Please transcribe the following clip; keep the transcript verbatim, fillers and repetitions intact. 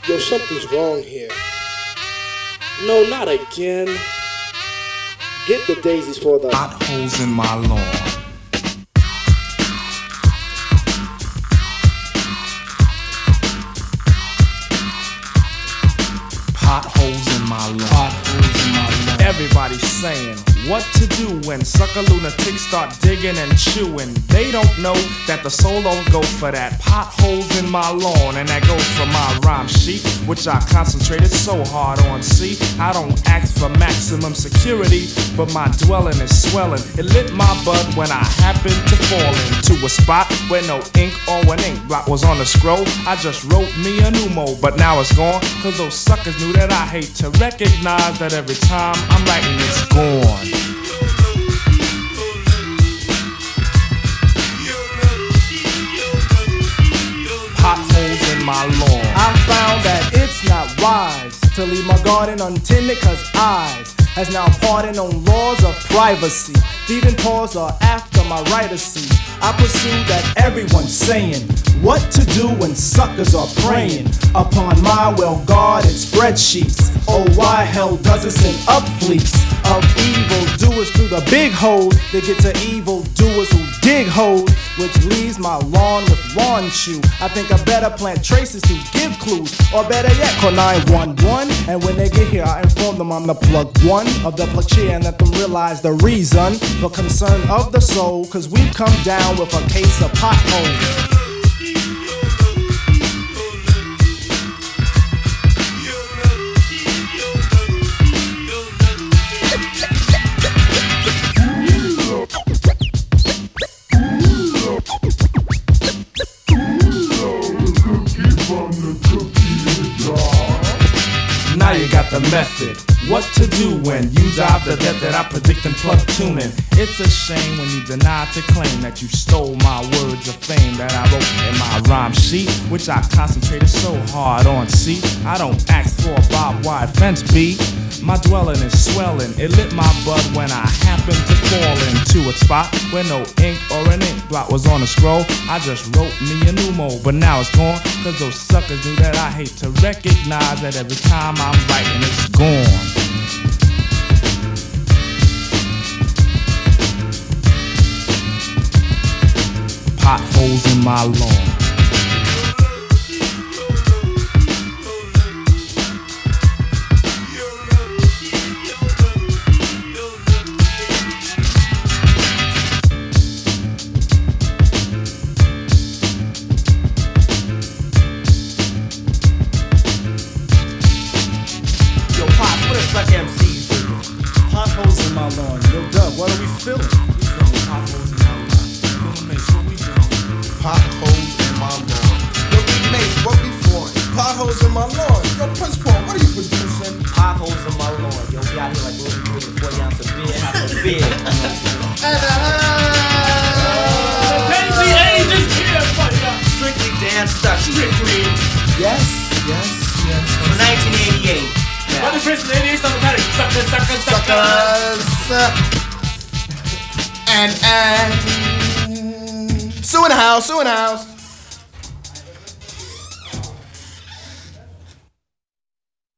Yo, something's wrong here. No, not again. Get the daisies for the potholes in my lawn. Potholes in my lawn. Potholes in my lawn. Everybody's saying what to do when sucker lunatics start digging and chewing. They don't know that the soul don't go for that. Potholes in my lawn, and that goes for my rhyme sheet, which I concentrated so hard on. See, I don't ask for maximum security, but my dwelling is swelling. It lit my bud when I happened to fall into a spot where no ink or an ink blot was on the scroll. I just wrote me a new mode, but now it's gone, cause those suckers knew that I hate to recognize that every time I'm writing it's gone. Potholes in my lawn. I found that it's not wise to leave my garden untended, cause eyes has now pardoned on laws of privacy. Thieving paws are after my writercy. I pursue that everyone's saying what to do when suckers are preying upon my well-guarded spreadsheets. Oh, why hell does it send up fleets of evil doers through the big hole? They get to evil doers who dig holes, which leaves my lawn with lawn chew. I think I better plant traces to give clues, or better yet, call nine one one. And when they get here, I inform them I'm the plug one of the plug cheer and let them realize the reason for concern of the soul. Cause we've come down with a case of potholes. Now you got the method. What to do when you dive the depth that I predict and plug tuning. It's a shame when you deny to claim that you stole my words of fame that I wrote in my rhyme sheet, which I concentrated so hard on. See, I don't ask for a barbed wire fence, B. My dwelling is swelling. It lit my bud when I happened to fall into a spot where no ink or an ink blot was on the scroll. I just wrote me a new mode, but now it's gone, cause those suckers knew that I hate to recognize that every time I'm writing it's gone. Potholes in my lawn. Yo, Pops, what is like M Cs do? Potholes in my lawn. Yo, Doug, what are we feeling? We feeling potholes in my lawn. Yo, Mace, what we doing? Potholes in my lawn. Yo, Big Mace, what we for? Potholes in my lawn. Yo, Prince Paul, what are you producing? Potholes in my lawn. Yo, we out here like we're doing forty ounce of beer, half a beer. Crazy ages here, Strictly Dan Stucky. Strictly. Yes, yes, yes. From nineteen eighty-eight. Brother Prince, ladies, something about it. Suckers, suckers, suckers. Suckers. And, and. Sue in the house, Sue in the house.